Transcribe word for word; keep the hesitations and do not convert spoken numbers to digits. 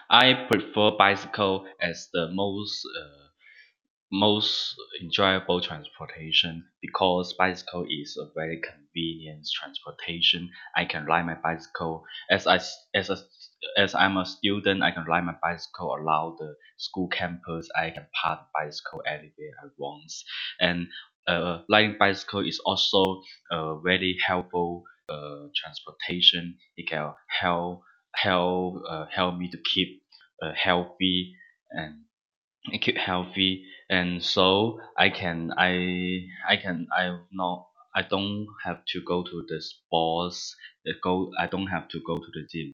I prefer bicycle as the most uh, most enjoyable transportation because bicycle is a very convenient transportation. I can ride my bicycle as I s- as a as I'm a student. I can ride my bicycle around the school campus. I can park bicycle anywhere I want, and uh, riding bicycle is also a very helpful uh, transportation. It can help help uh, help me to keep uh, healthy and I keep healthy, and so I can I I can I not I don't have to go to the sports uh, go I don't have to go to the gym